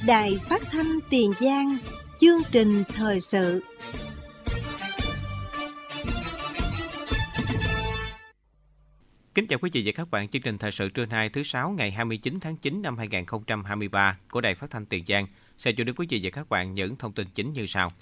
Đài Phát thanh Tiền Giang, chương trình thời sự. Kính chào quý vị và các bạn, chương trình thời sự trưa nay thứ Sáu ngày 29 tháng 9 năm 2023 của Đài Phát thanh Tiền Giang sẽ chuyển đến quý vị và các bạn những thông tin chính như sau.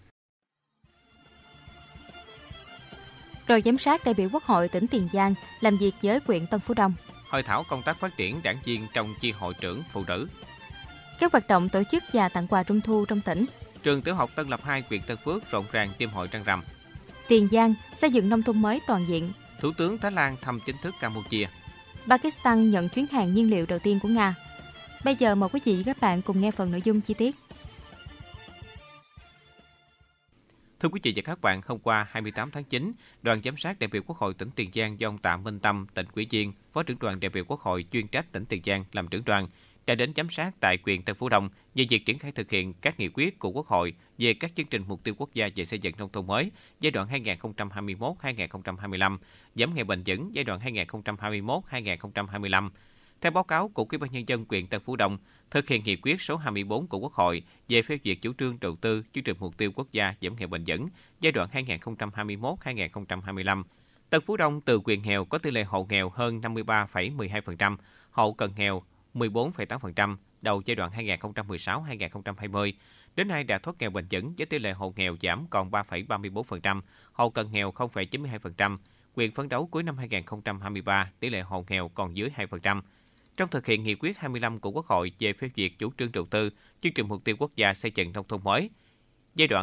Đoàn giám sát đại biểu Quốc hội tỉnh Tiền Giang làm việc với huyện Tân Phú Đông. Hội thảo công tác phát triển đảng viên trong chi hội trưởng phụ nữ. Các hoạt động tổ chức và tặng quà Trung thu trong tỉnh. Trường tiểu học Tân Lập 2, huyện Tân Phước rộn ràng đêm hội trăng rằm. Tiền Giang xây dựng nông thôn mới toàn diện. Thủ tướng Thái Lan thăm chính thức Campuchia. Pakistan nhận chuyến hàng nhiên liệu đầu tiên của Nga. Bây giờ mời quý vị và các bạn cùng nghe phần nội dung chi tiết. Thưa quý vị và các bạn, hôm qua 28 tháng 9, đoàn giám sát đại biểu Quốc hội tỉnh Tiền Giang do ông Tạ Minh Tâm, tỉnh ủy viên, Phó trưởng đoàn đại biểu Quốc hội chuyên trách tỉnh Tiền Giang làm trưởng đoàn, đã đến giám sát tại huyện Tân Phú Đông về việc triển khai thực hiện các nghị quyết của Quốc hội về các chương trình mục tiêu quốc gia về xây dựng nông thôn mới giai đoạn 2021-2025, giảm nghèo bền vững giai đoạn 2021-2025. Theo báo cáo của Ủy ban nhân dân huyện Tân Phú Đông, thực hiện nghị quyết số 24 của Quốc hội về phê duyệt chủ trương đầu tư chương trình mục tiêu quốc gia giảm nghèo bền vững giai đoạn 2021-2025. Tân Phú Đông từ huyện nghèo có tỷ lệ hộ nghèo hơn 53,12%, hộ cận nghèo 14,8% đầu giai đoạn 2016-2020. Đến nay đã thoát nghèo bền vững với tỷ lệ hộ nghèo giảm còn 3,34%, hộ cận nghèo 0,92%. Huyện phấn đấu cuối năm 2023 tỷ lệ hộ nghèo còn dưới 2%. Trong thực hiện nghị quyết 25 của Quốc hội về phê duyệt chủ trương đầu tư chương trình mục tiêu quốc gia xây dựng nông thôn mới giai đoạn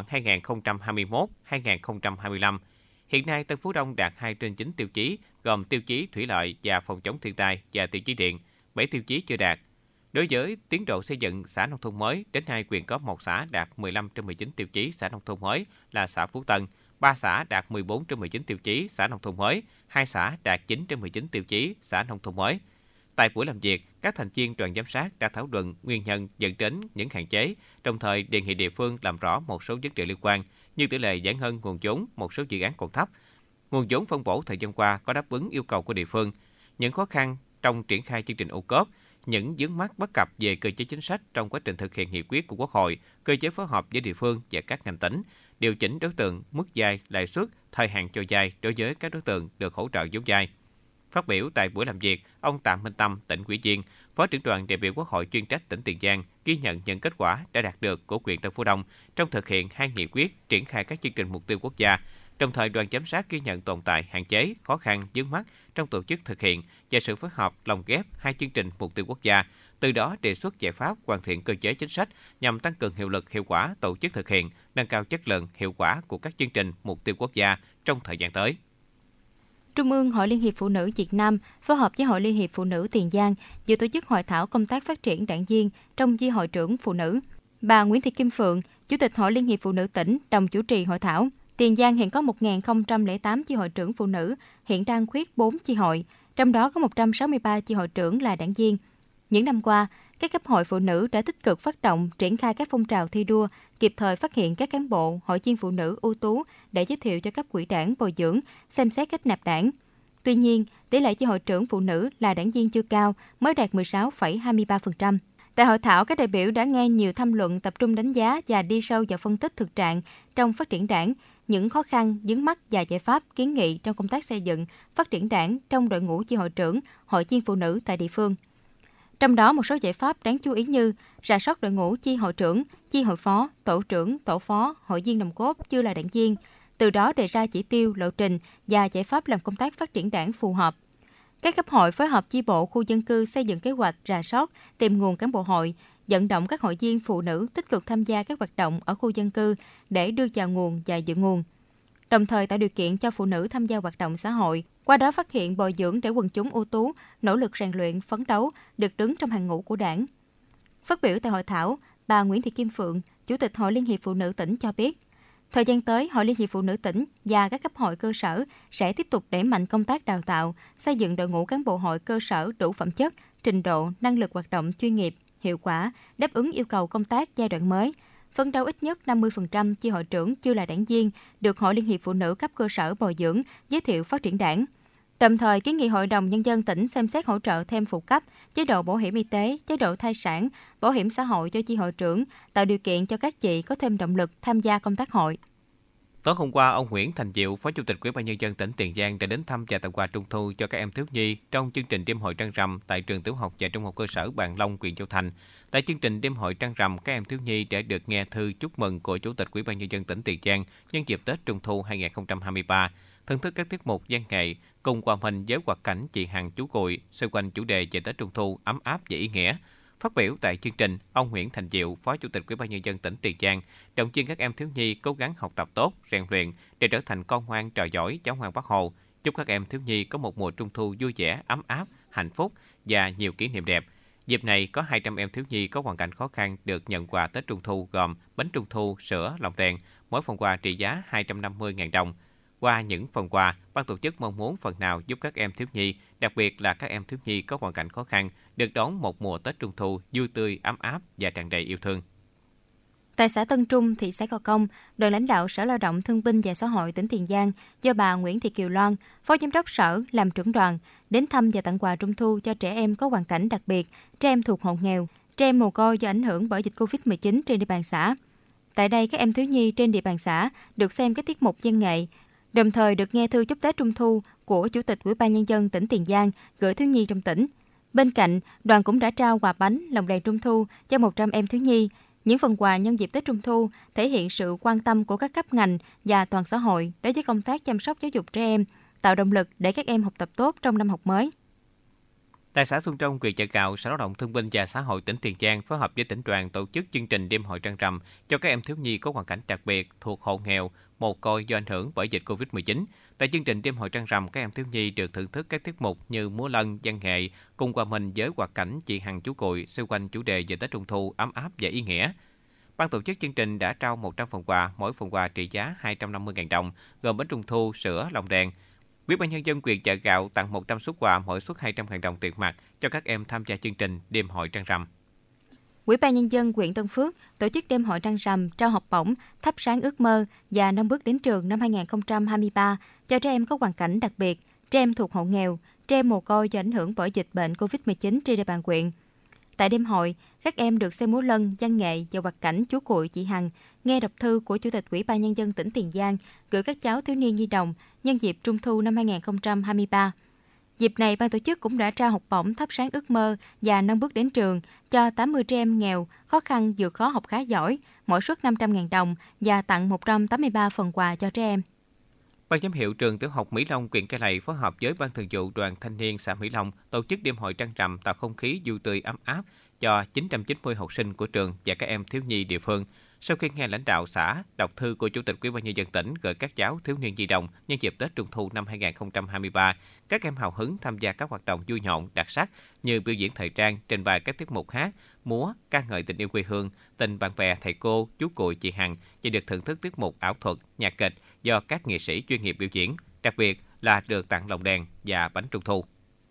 2021-2025, hiện nay Tân Phú Đông đạt 2 trên 9 tiêu chí gồm tiêu chí thủy lợi và phòng chống thiên tai và tiêu chí điện, 7 tiêu chí chưa đạt. Đối với tiến độ xây dựng xã nông thôn mới, đến nay huyện có 1 xã đạt 15 trên 19 tiêu chí xã nông thôn mới là xã Phú Tân, 3 xã đạt 14 trên 19 tiêu chí xã nông thôn mới, 2 xã đạt 9 trên 19 tiêu chí xã nông thôn mới. Tại buổi làm việc, các thành viên đoàn giám sát đã thảo luận nguyên nhân dẫn đến những hạn chế, đồng thời đề nghị địa phương làm rõ một số vấn đề liên quan như tỷ lệ giải ngân nguồn vốn một số dự án còn thấp, nguồn vốn phân bổ thời gian qua có đáp ứng yêu cầu của địa phương, những khó khăn trong triển khai chương trình ô cốp, những vướng mắc bất cập về cơ chế chính sách trong quá trình thực hiện nghị quyết của Quốc hội, cơ chế phối hợp với địa phương và các ngành tỉnh, điều chỉnh đối tượng, mức vay, lãi suất, thời hạn cho vay đối với các đối tượng được hỗ trợ vốn vay. Phát biểu tại buổi làm việc, ông Tạ Minh Tâm, tỉnh ủy viên, Phó trưởng đoàn đại biểu Quốc hội chuyên trách tỉnh Tiền Giang ghi nhận những kết quả đã đạt được của huyện Tân Phú Đông trong thực hiện 2 nghị quyết triển khai các chương trình mục tiêu quốc gia. Đồng thời, đoàn giám sát ghi nhận tồn tại, hạn chế, khó khăn, vướng mắc trong tổ chức thực hiện và sự phối hợp lồng ghép 2 chương trình mục tiêu quốc gia, từ đó đề xuất giải pháp hoàn thiện cơ chế chính sách nhằm tăng cường hiệu lực, hiệu quả tổ chức thực hiện, nâng cao chất lượng, hiệu quả của các chương trình mục tiêu quốc gia trong thời gian tới. Trung ương Hội Liên hiệp Phụ nữ Việt Nam phối hợp với Hội Liên hiệp Phụ nữ Tiền Giang vừa tổ chức hội thảo công tác phát triển đảng viên trong chi hội trưởng phụ nữ. Bà Nguyễn Thị Kim Phượng, Chủ tịch Hội Liên hiệp Phụ nữ tỉnh, đồng chủ trì hội thảo. Tiền Giang hiện có 1.008 chi hội trưởng phụ nữ, hiện đang khuyết 4 chi hội, trong đó có 163 chi hội trưởng là đảng viên. Những năm qua, các cấp hội phụ nữ đã tích cực phát động triển khai các phong trào thi đua, kịp thời phát hiện các cán bộ, hội viên phụ nữ ưu tú để giới thiệu cho cấp ủy đảng bồi dưỡng, xem xét kết nạp đảng. Tuy nhiên, tỷ lệ chi hội trưởng phụ nữ là đảng viên chưa cao, mới đạt 16,23%. Tại hội thảo, các đại biểu đã nghe nhiều tham luận tập trung đánh giá và đi sâu vào phân tích thực trạng trong phát triển đảng, những khó khăn, vướng mắc và giải pháp kiến nghị trong công tác xây dựng, phát triển đảng trong đội ngũ chi hội trưởng, hội viên phụ nữ tại địa phương. Trong đó, một số giải pháp đáng chú ý như rà soát đội ngũ chi hội trưởng, chi hội phó, tổ trưởng, tổ phó, hội viên nòng cốt chưa là đảng viên, từ đó đề ra chỉ tiêu, lộ trình và giải pháp làm công tác phát triển đảng phù hợp. Các cấp hội phối hợp chi bộ khu dân cư xây dựng kế hoạch rà soát, tìm nguồn cán bộ hội, vận động các hội viên phụ nữ tích cực tham gia các hoạt động ở khu dân cư để đưa vào nguồn và dự nguồn. Đồng thời tạo điều kiện cho phụ nữ tham gia hoạt động xã hội, qua đó phát hiện bồi dưỡng để quần chúng ưu tú, nỗ lực rèn luyện, phấn đấu, được đứng trong hàng ngũ của đảng. Phát biểu tại hội thảo, bà Nguyễn Thị Kim Phượng, Chủ tịch Hội Liên hiệp Phụ nữ tỉnh cho biết, thời gian tới, Hội Liên hiệp Phụ nữ tỉnh và các cấp hội cơ sở sẽ tiếp tục đẩy mạnh công tác đào tạo, xây dựng đội ngũ cán bộ hội cơ sở đủ phẩm chất, trình độ, năng lực hoạt động chuyên nghiệp, hiệu quả, đáp ứng yêu cầu công tác giai đoạn mới, phấn đấu ít nhất 50% chi hội trưởng chưa là đảng viên được Hội Liên hiệp Phụ nữ cấp cơ sở bồi dưỡng, giới thiệu phát triển đảng. Đồng thời kiến nghị Hội đồng Nhân dân tỉnh xem xét hỗ trợ thêm phụ cấp, chế độ bảo hiểm y tế, chế độ thai sản, bảo hiểm xã hội cho chi hội trưởng, tạo điều kiện cho các chị có thêm động lực tham gia công tác hội. Tối hôm qua, ông Nguyễn Thành Diệu, Phó Chủ tịch Ủy ban Nhân dân tỉnh Tiền Giang đã đến thăm và tặng quà Trung thu cho các em thiếu nhi trong chương trình đêm hội trăng rằm tại trường tiểu học và trung học cơ sở Bàn Long, huyện Châu Thành. Tại chương trình đêm hội trăng rằm, các em thiếu nhi đã được nghe thư chúc mừng của Chủ tịch Ủy ban Nhân dân tỉnh Tiền Giang nhân dịp Tết Trung thu 2023, thưởng thức các tiết mục văn nghệ cùng hòa mình với hoạt cảnh chị Hằng chú Cụi xoay quanh chủ đề về Tết Trung thu ấm áp và ý nghĩa. Phát biểu tại chương trình, ông Nguyễn Thành Diệu, Phó Chủ tịch Ủy ban Nhân dân tỉnh Tiền Giang, động viên các em thiếu nhi cố gắng học tập tốt, rèn luyện để trở thành con ngoan trò giỏi, cháu ngoan Bác Hồ. Chúc các em thiếu nhi có một mùa Trung thu vui vẻ, ấm áp, hạnh phúc và nhiều kỷ niệm đẹp. Dịp này, có 200 em thiếu nhi có hoàn cảnh khó khăn được nhận quà Tết Trung thu gồm bánh Trung thu, sữa, lồng đèn, mỗi phần quà trị giá 250.000 đồng. Qua những phần quà, ban tổ chức mong muốn phần nào giúp các em thiếu nhi, đặc biệt là các em thiếu nhi có hoàn cảnh khó khăn, được đón một mùa Tết Trung thu vui tươi, ấm áp và tràn đầy yêu thương. Tại xã Tân Trung, thị xã Gò Công, đoàn lãnh đạo Sở Lao động Thương binh và Xã hội tỉnh Tiền Giang do bà Nguyễn Thị Kiều Loan, Phó Giám đốc Sở làm trưởng đoàn, đến thăm và tặng quà Trung thu cho trẻ em có hoàn cảnh đặc biệt, trẻ em thuộc hộ nghèo, trẻ em mồ côi do ảnh hưởng bởi dịch Covid-19 trên địa bàn xã. Tại đây, các em thiếu nhi trên địa bàn xã được xem các tiết mục văn nghệ, đồng thời được nghe thư chúc Tết Trung thu của Chủ tịch Ủy ban Nhân dân tỉnh Tiền Giang gửi thiếu nhi trong tỉnh. Bên cạnh, đoàn cũng đã trao quà bánh, lồng đèn Trung thu cho 100 em thiếu nhi. Những phần quà nhân dịp Tết Trung thu thể hiện sự quan tâm của các cấp ngành và toàn xã hội đối với công tác chăm sóc giáo dục trẻ em, tạo động lực để các em học tập tốt trong năm học mới. Tại xã Xuân Trong, huyện Chợ Gạo, Sở Lao động Thương binh và Xã hội tỉnh Tiền Giang phối hợp với tỉnh đoàn tổ chức chương trình đêm hội trăng rằm cho các em thiếu nhi có hoàn cảnh đặc biệt thuộc hộ nghèo, mồ côi do ảnh hưởng bởi dịch Covid-19. Tại chương trình đêm hội trăng rằm, các em thiếu nhi được thưởng thức các tiết mục như múa lân, văn nghệ cùng hòa mình với hoạt cảnh chị Hằng chú Cụi xoay quanh chủ đề về Tết Trung thu ấm áp và ý nghĩa. Ban tổ chức chương trình đã trao 100 phần quà, mỗi phần quà trị giá 250.000 đồng, gồm bánh Trung thu, sữa, lồng đèn. Ủy ban Nhân dân huyện Chợ Gạo tặng 100 suất quà, mỗi suất 200.000 đồng tiền mặt cho các em tham gia chương trình đêm hội trăng rằm. Ủy ban Nhân dân huyện Tân Phước tổ chức đêm hội trăng rằm trao học bổng thắp sáng ước mơ và năm bước đến trường năm 2023 cho trẻ em có hoàn cảnh đặc biệt, trẻ em thuộc hộ nghèo, trẻ em mồ côi do ảnh hưởng bởi dịch bệnh Covid-19 trên địa bàn huyện. Tại đêm hội, các em được xem múa lân, văn nghệ và hoạt cảnh chú Cụi chị Hằng, nghe đọc thư của Chủ tịch Ủy ban Nhân dân tỉnh Tiền Giang gửi các cháu thiếu niên nhi đồng nhân dịp Trung thu năm 2023. Dịp này, ban tổ chức cũng đã trao học bổng thắp sáng ước mơ và năm bước đến trường cho 80 trẻ em nghèo, khó khăn vượt khó học khá giỏi, mỗi suất 500.000 đồng và tặng 183 phần quà cho trẻ em. Ban giám hiệu trường tiểu học Mỹ Long, huyện Cai Lậy phối hợp với Ban thường vụ Đoàn Thanh niên xã Mỹ Long tổ chức đêm hội trăng rằm tạo không khí vui tươi ấm áp cho 990 học sinh của trường và các em thiếu nhi địa phương. Sau khi nghe lãnh đạo xã đọc thư của Chủ tịch Ủy ban Nhân dân tỉnh gửi các cháu thiếu niên nhi đồng nhân dịp Tết Trung thu năm 2023, các em hào hứng tham gia các hoạt động vui nhộn, đặc sắc như biểu diễn thời trang, trình bày các tiết mục hát, múa, ca ngợi tình yêu quê hương, tình bạn bè, thầy cô, chú Cụi, chị Hằng và được thưởng thức tiết mục ảo thuật, nhạc kịch do các nghệ sĩ chuyên nghiệp biểu diễn, đặc biệt là được tặng lồng đèn và bánh Trung thu.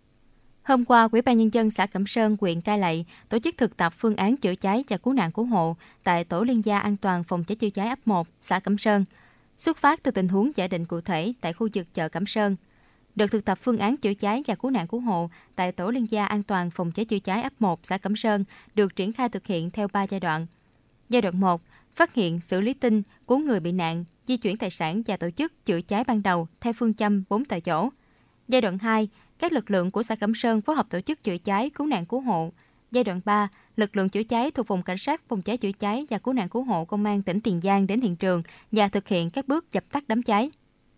Hôm qua, Ủy ban Nhân dân xã Cẩm Sơn, huyện Cai Lậy tổ chức thực tập phương án chữa cháy và cứu nạn cứu hộ tại Tổ liên gia an toàn phòng cháy chữa cháy ấp 1, xã Cẩm Sơn, xuất phát từ tình huống giả định cụ thể tại khu vực chợ Cẩm Sơn. Đợt thực tập phương án chữa cháy và cứu nạn cứu hộ tại Tổ liên gia an toàn phòng cháy chữa cháy ấp 1, xã Cẩm Sơn được triển khai thực hiện theo 3 giai đoạn. Giai đoạn 1, phát hiện, xử lý tin, cứu người bị nạn, di chuyển tài sản và tổ chức chữa cháy ban đầu theo phương châm 4 tại chỗ. Giai đoạn 2, các lực lượng của xã Cẩm Sơn phối hợp tổ chức chữa cháy, cứu nạn cứu hộ. Giai đoạn 3, lực lượng chữa cháy thuộc vùng cảnh sát phòng cháy chữa cháy và cứu nạn cứu hộ công an tỉnh Tiền Giang đến hiện trường và thực hiện các bước dập tắt đám cháy.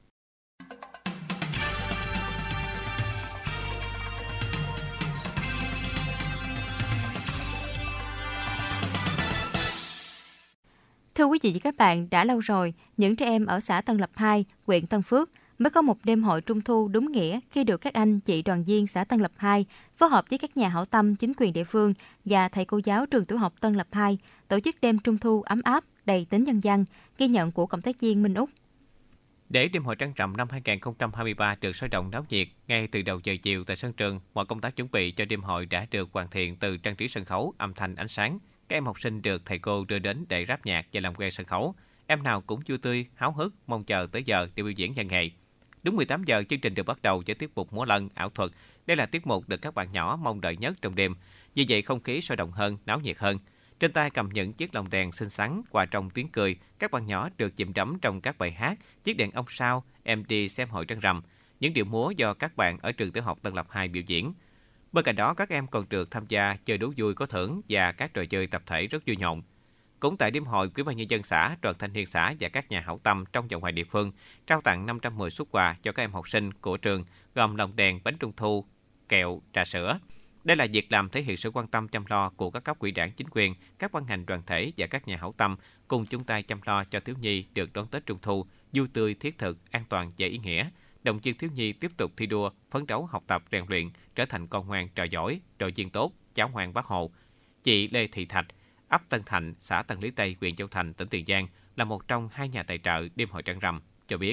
Thưa quý vị và các bạn, đã lâu rồi, những trẻ em ở xã Tân Lập 2, huyện Tân Phước mới có một đêm hội Trung thu đúng nghĩa khi được các anh chị đoàn viên xã Tân Lập 2 phối hợp với các nhà hảo tâm, chính quyền địa phương và thầy cô giáo trường tiểu học Tân Lập 2 tổ chức đêm Trung thu ấm áp, đầy tính nhân văn, ghi nhận của cộng tác viên Minh Úc. Để đêm hội trăng rằm năm 2023 được sôi động náo nhiệt, ngay từ đầu giờ chiều tại sân trường, mọi công tác chuẩn bị cho đêm hội đã được hoàn thiện từ trang trí sân khấu, âm thanh, ánh sáng. Các em học sinh được thầy cô đưa đến để ráp nhạc và làm quen sân khấu. Em nào cũng vui tươi, háo hức, mong chờ tới giờ để biểu diễn văn nghệ. Đúng 18 giờ, chương trình được bắt đầu với tiết mục múa lân, ảo thuật. Đây là tiết mục được các bạn nhỏ mong đợi nhất trong đêm. Vì vậy không khí sôi động hơn, náo nhiệt hơn. Trên tay cầm những chiếc lồng đèn xinh xắn, hòa trong tiếng cười, các bạn nhỏ được chìm đắm trong các bài hát, chiếc đèn ông sao, em đi xem hội trăng rằm, những điệu múa do các bạn ở trường tiểu học Tân Lập 2 biểu diễn. Bên cạnh đó, các em còn được tham gia chơi đố vui có thưởng và các trò chơi tập thể rất vui nhộn. Cũng tại đêm hội, Ủy ban nhân dân xã, đoàn thanh niên xã và các nhà hảo tâm trong và ngoài địa phương trao tặng 510 suất quà cho các em học sinh của trường, gồm lồng đèn, bánh trung thu, kẹo, trà sữa. Đây là việc làm thể hiện sự quan tâm chăm lo của các cấp ủy đảng, chính quyền, các ban ngành đoàn thể và các nhà hảo tâm cùng chung tay chăm lo cho thiếu nhi được đón Tết Trung thu vui tươi, thiết thực, an toàn và ý nghĩa. Động viên thiếu nhi tiếp tục thi đua, phấn đấu học tập, rèn luyện, trở thành con ngoan trò giỏi, đội viên tốt, cháu ngoan Bác Hồ. Chị Lê Thị Thạch, ấp Tân Thạnh, xã Tân Lý Tây, huyện Châu Thành, tỉnh Tiền Giang là một trong 2 nhà tài trợ đêm hội trăng rằm cho biết.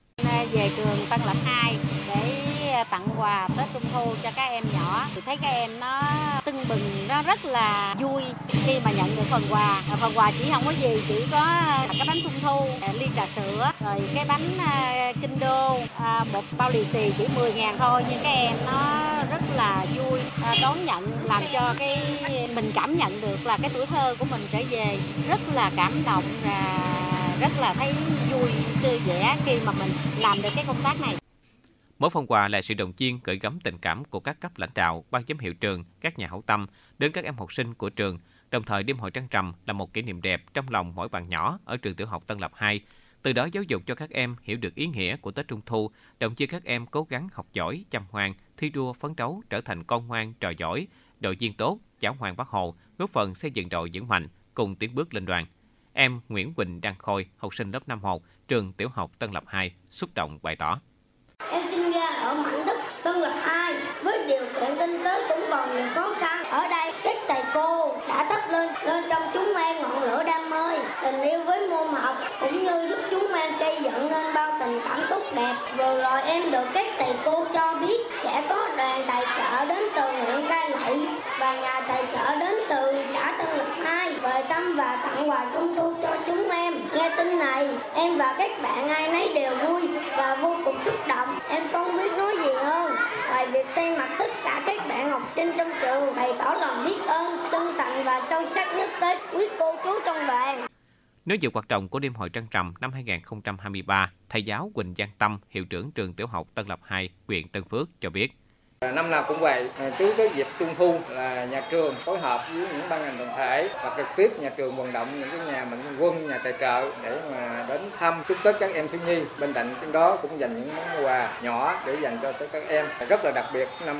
Về trường Tân Lập 2 để tặng quà Tết Trung thu cho các em nhỏ. Thì thấy các em nó tưng bừng, nó rất là vui khi mà nhận được phần quà. Phần quà chỉ không có gì, chỉ có cái bánh Trung thu, ly trà sữa, rồi cái bánh Kinh Đô, một bao lì xì chỉ 10.000 thôi. Nhưng các em nó rất là vui đón nhận, làm cho mình cảm nhận được là cái tuổi thơ của mình trở về, rất là cảm động và rất là thấy vui vẻ khi mà mình làm được cái công tác này. Mỗi phần quà là sự động viên, gửi gắm tình cảm của các cấp lãnh đạo, ban giám hiệu trường, các nhà hảo tâm đến các em học sinh của trường. Đồng thời, đêm hội trăng rằm là một kỷ niệm đẹp trong lòng mỗi bạn nhỏ ở trường tiểu học Tân Lập 2. Từ đó giáo dục cho các em hiểu được ý nghĩa của Tết Trung thu, động viên các em cố gắng học giỏi, chăm ngoan, thi đua phấn đấu trở thành con ngoan trò giỏi, đội viên tốt, cháu ngoan Bác Hồ, góp phần xây dựng đội vững mạnh, cùng tiến bước lên đoàn. Em Nguyễn Quỳnh Đăng Khôi, học sinh lớp 5-1, trường tiểu học Tân Lập 2, xúc động bày tỏ. Em sinh ra ở Mãnh Đức, Tân Lập 2, với điều kiện kinh tế cũng còn nhiều khó khăn. Ở đây, các thầy cô đã thắp lên trong chúng em ngọn lửa đam mê, tình yêu với môn học, cũng như giúp chúng em xây dựng nên bao tình cảm tốt đẹp. Vừa rồi em được các thầy cô cho biết sẽ có đoàn tài trợ đến từ huyện Cai Lậy và nhà tài trợ đến từ xã Tân Lập 2 về thăm và tặng quà Trung thu cho chúng em. Nghe tin này, em và các bạn ai nấy đều vui và vô cùng xúc động. Em không biết nói gì hơn ngoài việc thay mặt tất cả các bạn học sinh trong trường bày tỏ lòng biết ơn, chân thành và sâu sắc nhất tới quý cô chú trong đoàn. Nếu dự hoạt động của đêm hội trăng rằm năm 2023, thầy giáo Quỳnh Văn Tâm, hiệu trưởng trường tiểu học Tân Lập 2, huyện Tân Phước cho biết. Năm nào cũng vậy, trước cái dịp Trung thu là nhà trường phối hợp với những ban ngành đoàn thể và trực tiếp nhà trường vận động những cái nhà mạnh quân, nhà tài trợ để mà đến thăm chúc Tết các em thiếu nhi. Bên cạnh đó cũng dành những món quà nhỏ để dành cho các em. Rất là đặc biệt, năm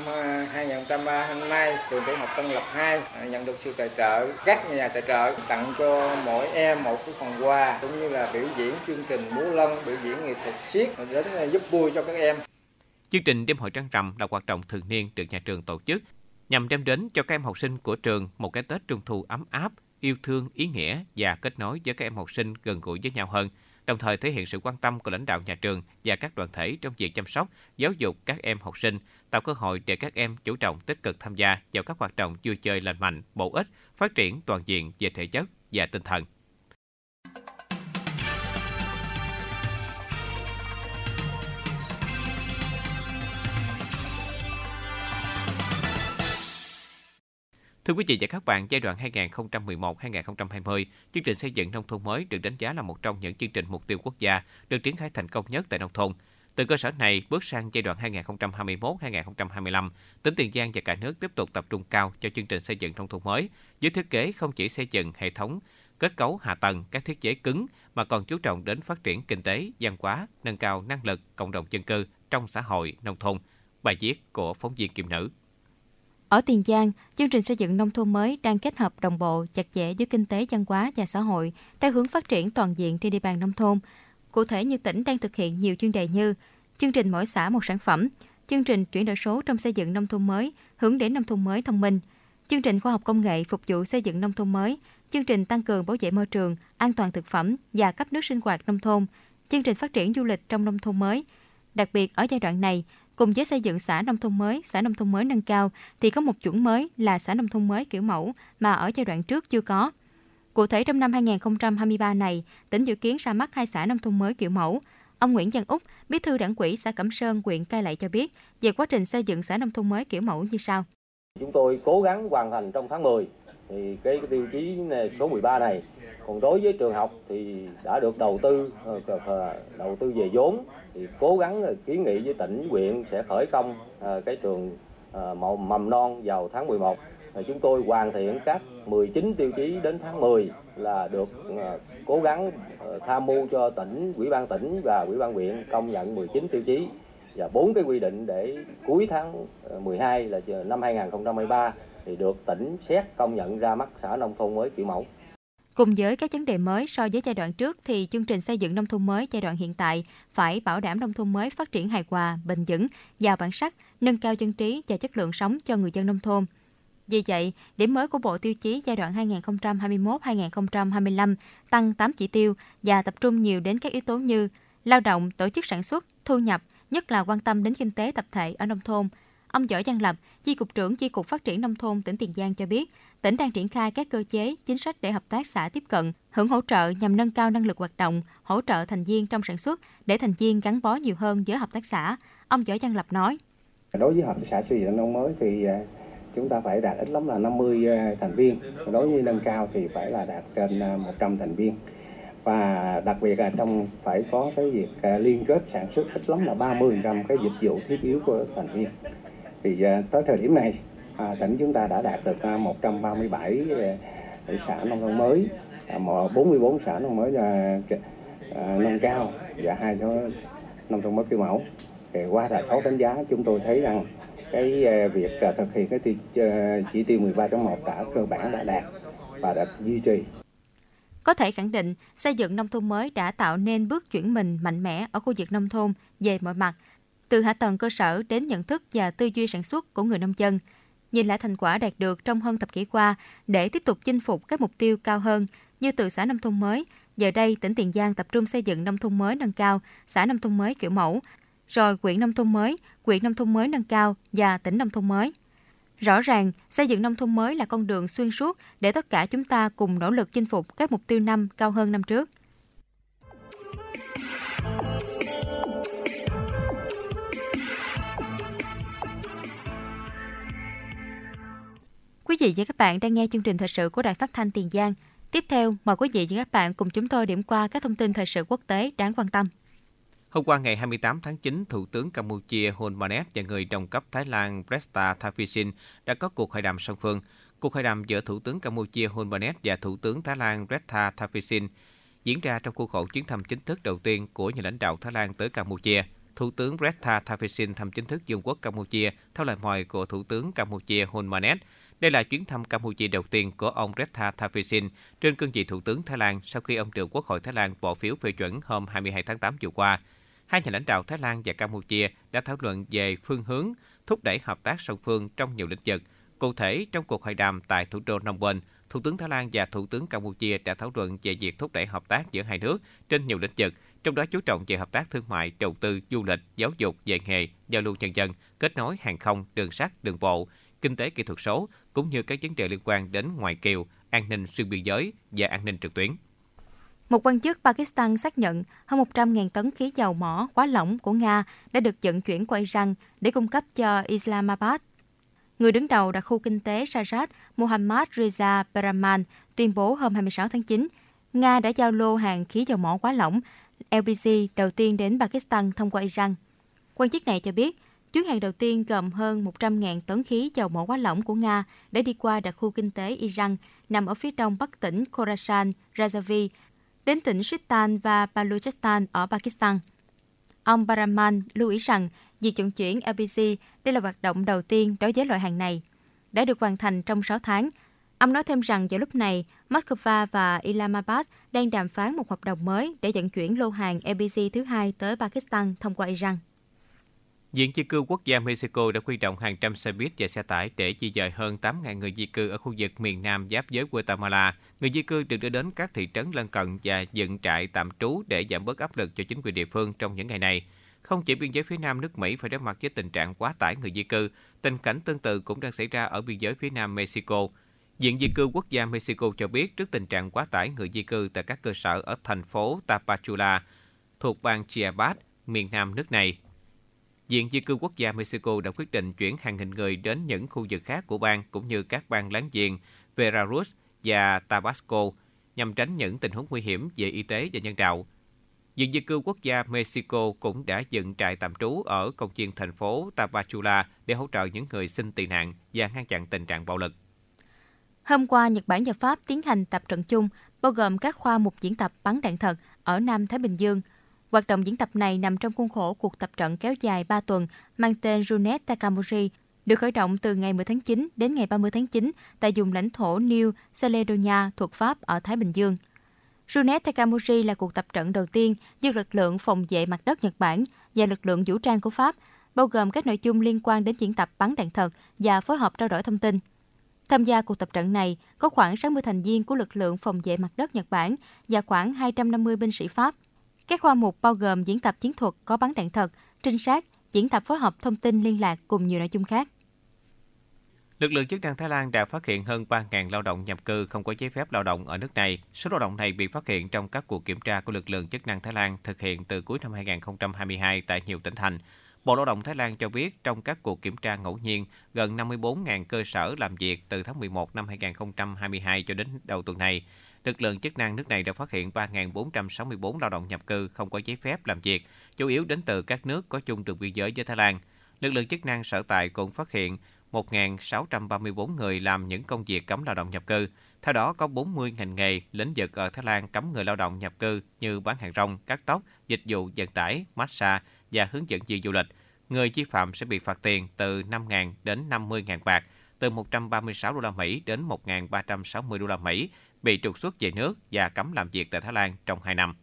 2023 hôm nay trường tiểu học Tân Lập 2 nhận được sự tài trợ, các nhà tài trợ tặng cho mỗi em một cái phần quà cũng như là biểu diễn chương trình múa lân, biểu diễn nghệ thuật xiếc đến giúp vui cho các em. Chương trình đêm hội trăng rằm là hoạt động thường niên được nhà trường tổ chức nhằm đem đến cho các em học sinh của trường một cái Tết Trung thu ấm áp, yêu thương, ý nghĩa và kết nối với các em học sinh gần gũi với nhau hơn, đồng thời thể hiện sự quan tâm của lãnh đạo nhà trường và các đoàn thể trong việc chăm sóc, giáo dục các em học sinh, tạo cơ hội để các em chủ động tích cực tham gia vào các hoạt động vui chơi lành mạnh, bổ ích, phát triển toàn diện về thể chất và tinh thần. Thưa quý vị và các bạn, giai đoạn 2011-2020, chương trình xây dựng nông thôn mới được đánh giá là một trong những chương trình mục tiêu quốc gia được triển khai thành công nhất tại nông thôn. Từ cơ sở này, bước sang giai đoạn 2021-2025, tỉnh Tiền Giang và cả nước tiếp tục tập trung cao cho chương trình xây dựng nông thôn mới, với thiết kế không chỉ xây dựng hệ thống kết cấu hạ tầng, các thiết chế cứng, mà còn chú trọng đến phát triển kinh tế, văn hóa, nâng cao năng lực cộng đồng dân cư trong xã hội nông thôn. Bài viết của phóng viên Kim Nữ. Ở Tiền Giang, chương trình xây dựng nông thôn mới đang kết hợp đồng bộ chặt chẽ với kinh tế, văn hóa và xã hội theo hướng phát triển toàn diện trên địa bàn nông thôn. Cụ thể như tỉnh đang thực hiện nhiều chuyên đề như chương trình mỗi xã một sản phẩm, chương trình chuyển đổi số trong xây dựng nông thôn mới hướng đến nông thôn mới thông minh, chương trình khoa học công nghệ phục vụ xây dựng nông thôn mới, chương trình tăng cường bảo vệ môi trường, an toàn thực phẩm và cấp nước sinh hoạt nông thôn, chương trình phát triển du lịch trong nông thôn mới. Đặc biệt ở giai đoạn này, cùng với xây dựng xã nông thôn mới nâng cao thì có một chuẩn mới là xã nông thôn mới kiểu mẫu mà ở giai đoạn trước chưa có. Cụ thể trong năm 2023 này, tỉnh dự kiến ra mắt 2 xã nông thôn mới kiểu mẫu. Ông Nguyễn Văn Úc, Bí thư Đảng ủy xã Cẩm Sơn, huyện Cai Lậy cho biết về quá trình xây dựng xã nông thôn mới kiểu mẫu như sau. Chúng tôi cố gắng hoàn thành trong tháng 10 thì cái tiêu chí số 13 này. Còn đối với trường học thì đã được đầu tư về vốn thì cố gắng kiến nghị với tỉnh, huyện sẽ khởi công cái trường mầm non vào tháng 11. Chúng tôi hoàn thiện các 19 tiêu chí đến tháng 10 là được cố gắng tham mưu cho tỉnh, Ủy ban tỉnh và Ủy ban huyện công nhận 19 tiêu chí và 4 cái quy định để cuối tháng 12 là năm 2023 thì được tỉnh xét công nhận ra mắt xã nông thôn mới kiểu mẫu. Cùng với các vấn đề mới so với giai đoạn trước thì chương trình xây dựng nông thôn mới giai đoạn hiện tại phải bảo đảm nông thôn mới phát triển hài hòa, bền vững, giàu bản sắc, nâng cao dân trí và chất lượng sống cho người dân nông thôn. Vì vậy, điểm mới của Bộ Tiêu chí giai đoạn 2021-2025 tăng 8 chỉ tiêu và tập trung nhiều đến các yếu tố như lao động, tổ chức sản xuất, thu nhập, nhất là quan tâm đến kinh tế tập thể ở nông thôn. Ông Võ Văn Lập, Chi cục trưởng Chi cục Phát triển Nông thôn tỉnh Tiền Giang cho biết, tỉnh đang triển khai các cơ chế, chính sách để hợp tác xã tiếp cận, hưởng hỗ trợ nhằm nâng cao năng lực hoạt động, hỗ trợ thành viên trong sản xuất để thành viên gắn bó nhiều hơn với hợp tác xã. Ông Võ Văn Lập nói. Đối với hợp tác xã xây dựng nông thôn mới thì chúng ta phải đạt ít lắm là 50 thành viên. Đối với nâng cao thì phải là đạt trên 100 thành viên. Và đặc biệt là trong phải có cái việc liên kết sản xuất ít lắm là 30% cái dịch vụ thiết yếu của thành viên. Thì tới thời điểm này, tỉnh chúng ta đã đạt được 137 xã nông thôn mới, 44 xã nông mới nâng cao và 2 số nông thôn mới kiểu mẫu. Thì qua rà soát đánh giá chúng tôi thấy rằng cái việc thực hiện cái chỉ tiêu 13.1 đã cơ bản đã đạt và đã duy trì. Có thể khẳng định, xây dựng nông thôn mới đã tạo nên bước chuyển mình mạnh mẽ ở khu vực nông thôn về mọi mặt, từ hạ tầng cơ sở đến nhận thức và tư duy sản xuất của người nông dân. Nhìn lại thành quả đạt được trong hơn thập kỷ qua để tiếp tục chinh phục các mục tiêu cao hơn như từ xã nông thôn mới, giờ đây tỉnh Tiền Giang tập trung xây dựng nông thôn mới nâng cao, xã nông thôn mới kiểu mẫu, rồi huyện nông thôn mới nâng cao và tỉnh nông thôn mới. Rõ ràng, xây dựng nông thôn mới là con đường xuyên suốt để tất cả chúng ta cùng nỗ lực chinh phục các mục tiêu năm cao hơn năm trước. Quý vị và các bạn đang nghe chương trình thời sự của Đài Phát thanh Tiền Giang. Tiếp theo, mời quý vị và các bạn cùng chúng tôi điểm qua các thông tin thời sự quốc tế đáng quan tâm. Hôm qua ngày 28 tháng 9, Thủ tướng Campuchia Hun Manet và người đồng cấp Thái Lan Srettha Thavisin đã có cuộc hội đàm song phương. Cuộc hội đàm giữa Thủ tướng Campuchia Hun Manet và Thủ tướng Thái Lan Srettha Thavisin diễn ra trong khuôn khổ chuyến thăm chính thức đầu tiên của nhà lãnh đạo Thái Lan tới Campuchia. Thủ tướng Srettha Thavisin thăm chính thức Vương quốc Campuchia theo lời mời của Thủ tướng Campuchia Hun Manet. Đây là chuyến thăm Campuchia đầu tiên của ông Srettha Thavisin trên cương vị Thủ tướng Thái Lan sau khi ông được Quốc hội Thái Lan bỏ phiếu phê chuẩn hôm 22 tháng 8 vừa qua. Hai nhà lãnh đạo Thái Lan và Campuchia đã thảo luận về phương hướng thúc đẩy hợp tác song phương trong nhiều lĩnh vực. Cụ thể, trong cuộc hội đàm tại thủ đô Phnom Penh, Thủ tướng Thái Lan và Thủ tướng Campuchia đã thảo luận về việc thúc đẩy hợp tác giữa hai nước trên nhiều lĩnh vực, trong đó chú trọng về hợp tác thương mại, đầu tư, du lịch, giáo dục, dạy nghề, giao lưu nhân dân, kết nối hàng không, đường sắt, đường bộ, kinh tế kỹ thuật số, cũng như các vấn đề liên quan đến ngoại kiều, an ninh xuyên biên giới và an ninh trực tuyến. Một quan chức Pakistan xác nhận hơn 100.000 tấn khí dầu mỏ quá lỏng của Nga đã được vận chuyển qua Iran để cung cấp cho Islamabad. Người đứng đầu đặc khu kinh tế Sarat, Mohammad Reza Bahman, tuyên bố hôm 26 tháng 9, Nga đã giao lô hàng khí dầu mỏ quá lỏng LPG đầu tiên đến Pakistan thông qua Iran. Quan chức này cho biết, chuyến hàng đầu tiên gồm hơn 100.000 tấn khí dầu mỏ quá lỏng của Nga đã đi qua đặc khu kinh tế Iran nằm ở phía đông bắc tỉnh Khorasan, Rajavi, đến tỉnh Sistan và Balochistan ở Pakistan. Ông Bahman lưu ý rằng việc vận chuyển LPG đây là hoạt động đầu tiên đối với loại hàng này, đã được hoàn thành trong 6 tháng. Ông nói thêm rằng vào lúc này, Moscow và Islamabad đang đàm phán một hợp đồng mới để vận chuyển lô hàng LPG thứ hai tới Pakistan thông qua Iran. Viện di cư quốc gia Mexico đã huy động hàng trăm xe buýt và xe tải để di dời hơn 8.000 người di cư ở khu vực miền Nam giáp với Guatemala. Người di cư được đưa đến các thị trấn lân cận và dựng trại tạm trú để giảm bớt áp lực cho chính quyền địa phương trong những ngày này. Không chỉ biên giới phía Nam nước Mỹ phải đối mặt với tình trạng quá tải người di cư, tình cảnh tương tự cũng đang xảy ra ở biên giới phía Nam Mexico. Viện di cư quốc gia Mexico cho biết trước tình trạng quá tải người di cư tại các cơ sở ở thành phố Tapachula, thuộc bang Chiapas, miền nam nước này. Viện Di cư Quốc gia Mexico đã quyết định chuyển hàng nghìn người đến những khu vực khác của bang cũng như các bang láng giềng Veracruz và Tabasco nhằm tránh những tình huống nguy hiểm về y tế và nhân đạo. Viện Di cư Quốc gia Mexico cũng đã dựng trại tạm trú ở công viên thành phố Tapachula để hỗ trợ những người xin tị nạn và ngăn chặn tình trạng bạo lực. Hôm qua, Nhật Bản và Pháp tiến hành tập trận chung, bao gồm các khoa mục diễn tập bắn đạn thật ở Nam Thái Bình Dương. Hoạt động diễn tập này nằm trong khuôn khổ cuộc tập trận kéo dài 3 tuần mang tên Junet Takamori, được khởi động từ ngày 10 tháng 9 đến ngày 30 tháng 9 tại vùng lãnh thổ New Caledonia thuộc Pháp ở Thái Bình Dương. Junet Takamori là cuộc tập trận đầu tiên giữa lực lượng phòng vệ mặt đất Nhật Bản và lực lượng vũ trang của Pháp, bao gồm các nội dung liên quan đến diễn tập bắn đạn thật và phối hợp trao đổi thông tin. Tham gia cuộc tập trận này có khoảng 60 thành viên của lực lượng phòng vệ mặt đất Nhật Bản và khoảng 250 binh sĩ Pháp. Các khoa mục bao gồm diễn tập chiến thuật có bắn đạn thật, trinh sát, diễn tập phối hợp thông tin liên lạc cùng nhiều nội dung khác. Lực lượng chức năng Thái Lan đã phát hiện hơn 3.000 lao động nhập cư không có giấy phép lao động ở nước này. Số lao động này bị phát hiện trong các cuộc kiểm tra của lực lượng chức năng Thái Lan thực hiện từ cuối năm 2022 tại nhiều tỉnh thành. Bộ Lao động Thái Lan cho biết trong các cuộc kiểm tra ngẫu nhiên, gần 54.000 cơ sở làm việc từ tháng 11 năm 2022 cho đến đầu tuần này. Lực lượng chức năng nước này đã phát hiện 3.464 lao động nhập cư không có giấy phép làm việc, chủ yếu đến từ các nước có chung đường biên giới với Thái Lan. Lực lượng chức năng sở tại cũng phát hiện 1.634 người làm những công việc cấm lao động nhập cư. Theo đó, có 40 ngành nghề, lĩnh vực ở Thái Lan cấm người lao động nhập cư như bán hàng rong, cắt tóc, dịch vụ vận tải, massage và hướng dẫn viên du lịch. Người vi phạm sẽ bị phạt tiền từ 5.000 đến 50.000 bạc, từ 136 đô la Mỹ đến 1.360 đô la Mỹ, bị trục xuất về nước và cấm làm việc tại Thái Lan trong 2 năm.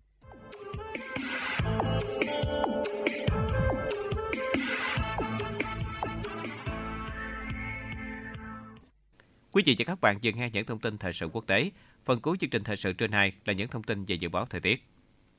Quý vị và các bạn vừa nghe những thông tin thời sự quốc tế. Phần cuối chương trình thời sự trưa nay là những thông tin về dự báo thời tiết.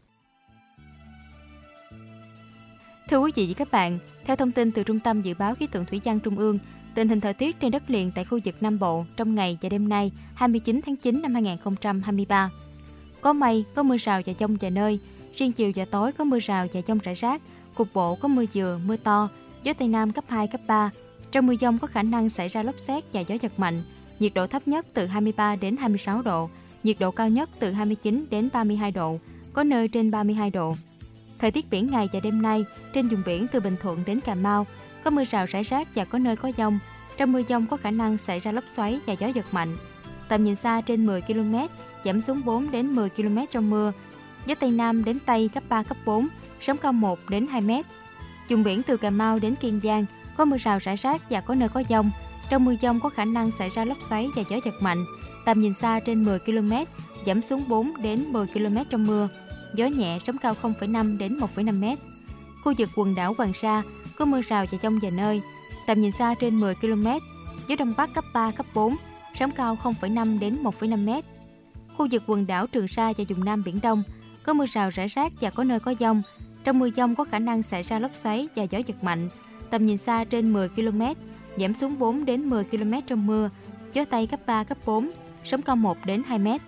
Thưa quý vị và các bạn, theo thông tin từ Trung tâm Dự báo Khí tượng Thủy văn Trung ương, tình hình thời tiết trên đất liền tại khu vực Nam Bộ trong ngày và đêm nay 29 tháng 9 năm 2023. Có mây, có mưa rào và dông vài nơi, riêng chiều và tối có mưa rào và dông rải rác, cục bộ có mưa vừa, mưa to, gió Tây Nam cấp 2, cấp 3. Trong mưa dông có khả năng xảy ra lốc sét và gió giật mạnh, nhiệt độ thấp nhất từ 23 đến 26 độ, nhiệt độ cao nhất từ 29 đến 32 độ, có nơi trên 32 độ. Thời tiết biển ngày và đêm nay, trên vùng biển từ Bình Thuận đến Cà Mau, có mưa rào rải rác và có nơi có dông. Trong mưa dông có khả năng xảy ra lốc xoáy và gió giật mạnh. Tầm nhìn xa trên 10 km, giảm xuống 4 đến 10 km trong mưa. Gió Tây Nam đến Tây cấp 3, cấp 4, sóng cao 1 đến 2 mét. Vùng biển từ Cà Mau đến Kiên Giang, có mưa rào rải rác và có nơi có dông. Trong mưa dông có khả năng xảy ra lốc xoáy và gió giật mạnh. Tầm nhìn xa trên 10 km, giảm xuống 4 đến 10 km trong mưa. Gió nhẹ, sóng cao 0,5 đến 1,5 mét. Khu vực quần đảo Hoàng Sa có mưa rào và dông vài nơi. Tầm nhìn xa trên 10 km, gió Đông Bắc cấp 3, cấp 4, sóng cao 0,5 đến 1,5 mét. Khu vực quần đảo Trường Sa và vùng Nam Biển Đông có mưa rào rải rác và có nơi có dông. Trong mưa dông có khả năng xảy ra lốc xoáy và gió giật mạnh. Tầm nhìn xa trên 10 km, giảm xuống 4 đến 10 km trong mưa. Gió Tây cấp 3, cấp 4, sóng cao 1 đến 2 mét.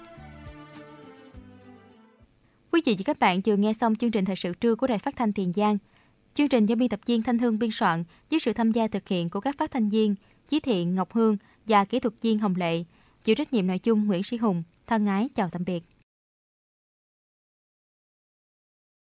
Quý vị và các bạn vừa nghe xong chương trình thời sự trưa của Đài Phát thanh Tiền Giang. Chương trình do biên tập viên Thanh Hương biên soạn với sự tham gia thực hiện của các phát thanh viên Chí Thiện, Ngọc Hương và kỹ thuật viên Hồng Lệ. Chịu trách nhiệm nội dung Nguyễn Sĩ Hùng. Thân ái chào tạm biệt.